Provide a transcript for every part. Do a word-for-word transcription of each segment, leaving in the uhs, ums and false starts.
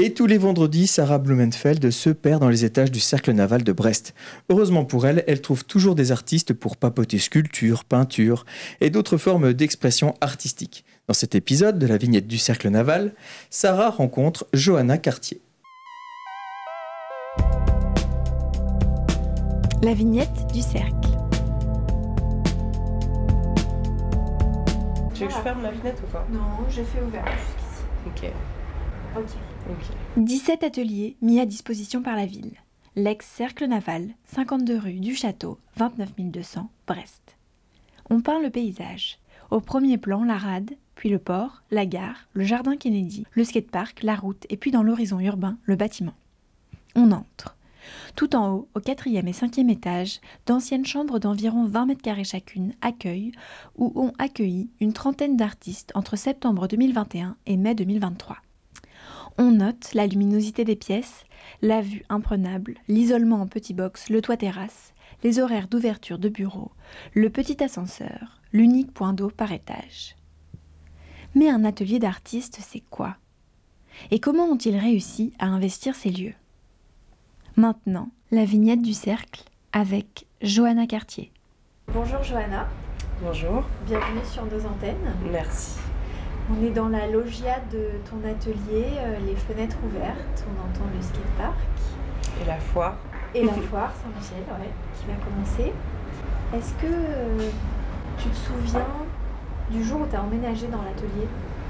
Et tous les vendredis, Sarah Blumenfeld se perd dans les étages du Cercle Naval de Brest. Heureusement pour elle, elle trouve toujours des artistes pour papoter sculpture, peinture et d'autres formes d'expression artistique. Dans cet épisode de la vignette du Cercle Naval, Sarah rencontre Johanna Cartier. La vignette du cercle. Tu veux que je ferme la fenêtre ou pas? Non, j'ai fait ouvert jusqu'ici. Ok. Ok. Ok. dix-sept ateliers mis à disposition par la ville. L'ex-cercle naval, cinquante-deux rue du Château, vingt-neuf mille deux cents, Brest. On peint le paysage. Au premier plan, la rade, puis le port, la gare, le jardin Kennedy, le skatepark, la route et puis dans l'horizon urbain, le bâtiment. On entre. Tout en haut, au quatrième et cinquième étage, d'anciennes chambres d'environ vingt mètres carrés chacune accueillent ou ont accueilli une trentaine d'artistes entre septembre deux mille vingt et un et mai deux mille vingt-trois. On note la luminosité des pièces, la vue imprenable, l'isolement en petit box, le toit terrasse, les horaires d'ouverture de bureaux, le petit ascenseur, l'unique point d'eau par étage. Mais un atelier d'artiste, c'est quoi? Et comment ont-ils réussi à investir ces lieux? Maintenant, la vignette du cercle avec Johanna Cartier. Bonjour Johanna. Bonjour. Bienvenue sur nos antennes. Merci. On est dans la loggia de ton atelier, euh, les fenêtres ouvertes, on entend le skatepark. Et la foire. Et la foire Saint-Michel, ouais, qui va commencer. Est-ce que euh, tu te souviens du jour où tu as emménagé dans l'atelier?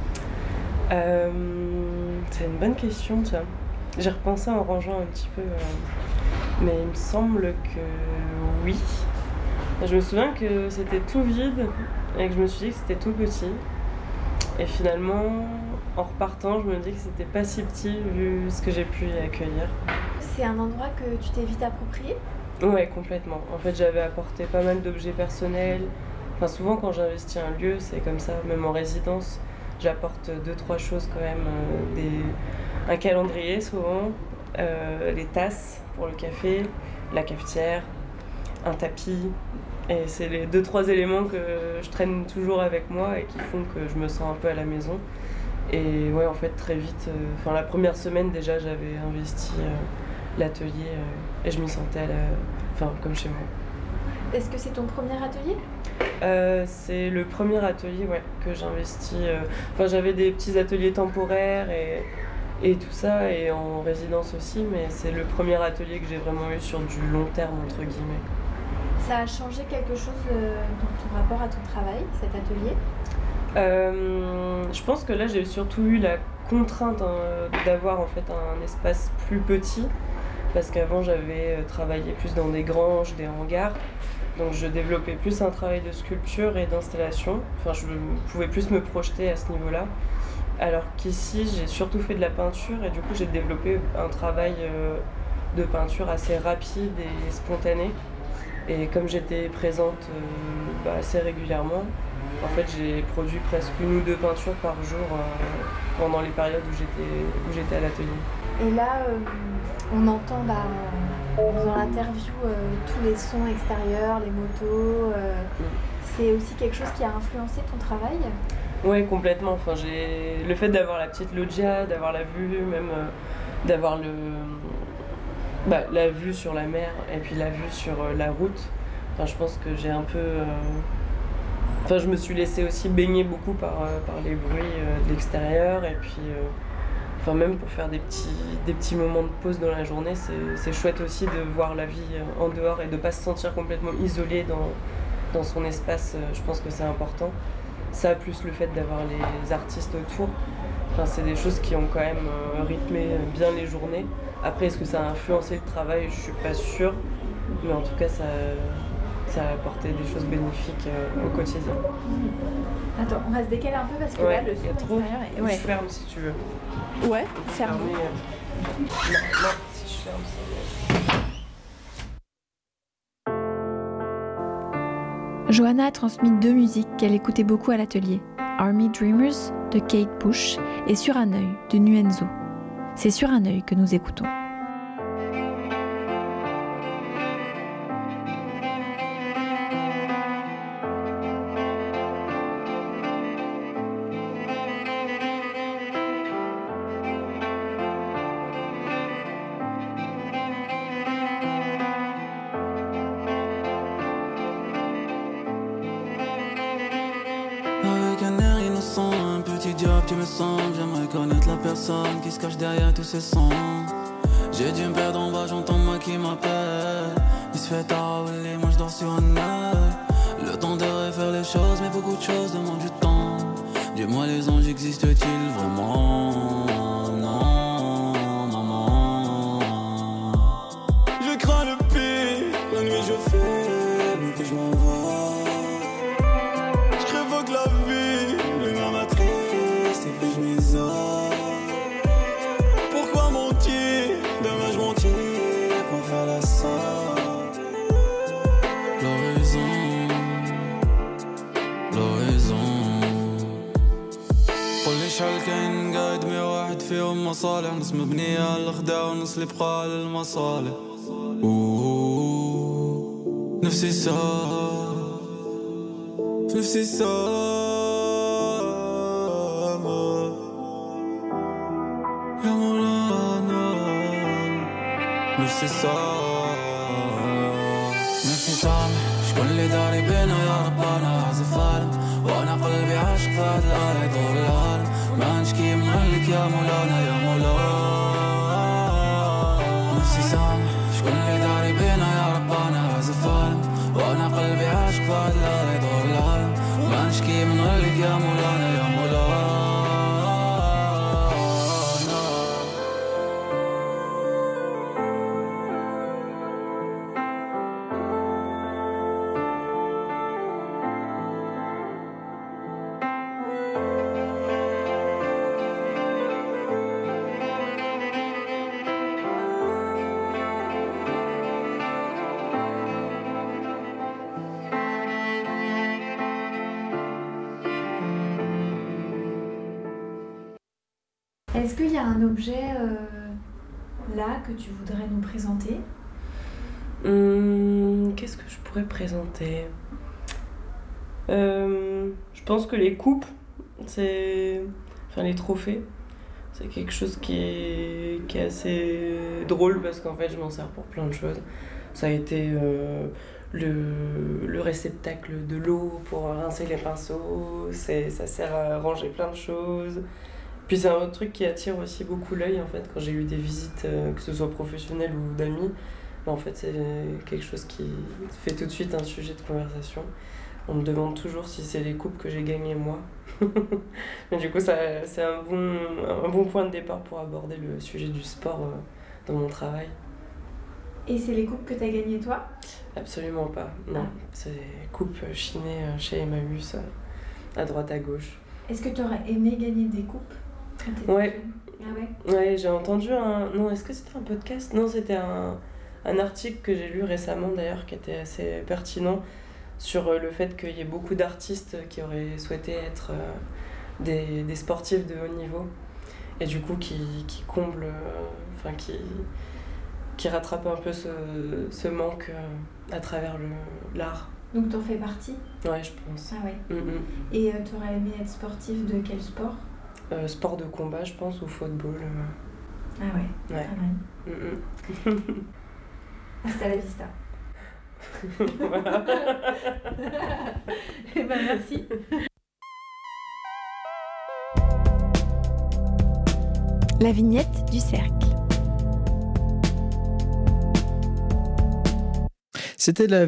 euh, C'est une bonne question, tu vois. J'ai repensé en rangeant un petit peu, euh, mais il me semble que oui. Je me souviens que c'était tout vide et que je me suis dit que c'était tout petit. Et finalement, en repartant, je me dis que c'était pas si petit vu ce que j'ai pu y accueillir. C'est un endroit que tu t'es vite approprié? Ouais, complètement. En fait, j'avais apporté pas mal d'objets personnels. Enfin, souvent, quand j'investis un lieu, c'est comme ça. Même en résidence, j'apporte deux, trois choses quand même. Euh, des... Un calendrier, souvent. Euh, les tasses pour le café, la cafetière, un tapis. Et c'est les deux, trois éléments que je traîne toujours avec moi et qui font que je me sens un peu à la maison. Et ouais, en fait, très vite, euh, enfin, la première semaine, déjà, j'avais investi euh, l'atelier euh, et je m'y sentais à la... enfin, comme chez moi. Est-ce que c'est ton premier atelier? Euh, c'est le premier atelier ouais, que j'investis. Euh... Enfin, j'avais des petits ateliers temporaires et, et tout ça, et en résidence aussi, mais c'est le premier atelier que j'ai vraiment eu sur du long terme, entre guillemets. Ça a changé quelque chose euh, dans ton rapport à ton travail, cet atelier? euh, Je pense que là, j'ai surtout eu la contrainte hein, d'avoir en fait un espace plus petit, parce qu'avant, j'avais travaillé plus dans des granges, des hangars. Donc je développais plus un travail de sculpture et d'installation. Enfin, je pouvais plus me projeter à ce niveau-là. Alors qu'ici, j'ai surtout fait de la peinture et du coup, j'ai développé un travail euh, de peinture assez rapide et spontané. Et comme j'étais présente euh, bah, assez régulièrement, en fait, j'ai produit presque une ou deux peintures par jour euh, pendant les périodes où j'étais, où j'étais à l'atelier. Et là, euh, on entend bah, dans l'interview euh, tous les sons extérieurs, les motos. Euh, mm. C'est aussi quelque chose qui a influencé ton travail? Oui, complètement. Enfin, j'ai... Le fait d'avoir la petite loggia, d'avoir la vue, même euh, d'avoir le... bah, la vue sur la mer et puis la vue sur euh, la route. Enfin, je pense que j'ai un peu... Euh... Enfin, je me suis laissée aussi baigner beaucoup par, euh, par les bruits euh, de l'extérieur et puis... Euh... Enfin, même pour faire des petits, des petits moments de pause dans la journée, c'est, c'est chouette aussi de voir la vie en dehors et de ne pas se sentir complètement isolé dans, dans son espace. Je pense que c'est important. Ça, plus le fait d'avoir les artistes autour, enfin, c'est des choses qui ont quand même rythmé bien les journées. Après, est-ce que ça a influencé le travail? Je suis pas sûre. Mais en tout cas, ça, ça a apporté des choses bénéfiques au quotidien. Attends, on va se décaler un peu parce que ouais, là, le son extérieur est... Ouais. Je ferme si tu veux. Ouais, ferme. Euh... Non, non, si je ferme, c'est... Johanna a transmis deux musiques qu'elle écoutait beaucoup à l'atelier. Army Dreamers de Kate Bush et Sur un œil de Nuenzo. C'est Sur un œil que nous écoutons. me semble, j'aimerais connaître la personne qui se cache derrière tous ces sons. J'ai dû me perdre en bas, j'entends moi qui m'appelle. Il se fait tard, oui, moi je dors sur un œil. Le temps de refaire les choses, mais beaucoup de choses demandent du temps. Dis-moi, les anges existent-ils vraiment? Non, maman. Je crains le pire, la nuit je fais, mais que je m'envole. Je crève que la vie, lumière m'attriste et puis je m'isole. Pourquoi mentir? Demain je mentir pour faire la sorte. L'horizon, l'horizon. قول لي شحال كاين قايد مية واحد فيهم مصالح. نص مبنية على الخداع ونص اللي بقى على المصالح. أوه نفسي صار نفسي صار يا مولانا. نفسي صار نفسي سامح. شكون اللي داري بينا يا رب انا عازف عالم. وانا قلبي عاشق في هاد العالم يدور العالم. ما نشكي من غيرك يا مولانا يا مولانا. نفسي سامح. شكون اللي داري بينا يا رب انا عازف عالم. وانا قلبي عاشق في هاد العالم يدور العالم. ما نشكي من غيرك يا مولانا يا مولانا. Est-ce qu'il y a un objet euh, là que tu voudrais nous présenter? Hum, Qu'est-ce que je pourrais présenter? Euh, Je pense que les coupes, c'est... Enfin, les trophées, c'est quelque chose qui est, qui est assez drôle parce qu'en fait, je m'en sers pour plein de choses. Ça a été euh, le, le réceptacle de l'eau pour rincer les pinceaux, c'est, ça sert à ranger plein de choses. Puis c'est un autre truc qui attire aussi beaucoup l'œil en fait, quand j'ai eu des visites, euh, que ce soit professionnelles ou d'amis, en fait c'est quelque chose qui fait tout de suite un sujet de conversation. On me demande toujours si c'est les coupes que j'ai gagnées moi. Mais du coup ça, c'est un bon, un bon point de départ pour aborder le sujet du sport euh, dans mon travail. Et c'est les coupes que tu as gagnées toi? Absolument pas, non. Ah. C'est des coupes chinées chez Emmaüs, à droite à gauche. Est-ce que tu aurais aimé gagner des coupes? Ouais. Ah ouais. Ouais, j'ai entendu un... Non, est-ce que c'était un podcast? Non, c'était un, un article que j'ai lu récemment d'ailleurs qui était assez pertinent sur le fait qu'il y ait beaucoup d'artistes qui auraient souhaité être euh, des, des sportifs de haut niveau et du coup qui, qui comblent, euh, enfin qui, qui rattrapent un peu ce, ce manque euh, à travers le, l'art. Donc t'en fais partie? Ouais, je pense. Ah ouais. Mm-hmm. Et euh, t'aurais aimé être sportif de quel sport? euh, Sport de combat, je pense, ou football. Euh... Ah ouais, ouais. pas mal. Mm-hmm. Hasta la vista. Voilà. Eh ben merci. La vignette du cercle. C'était la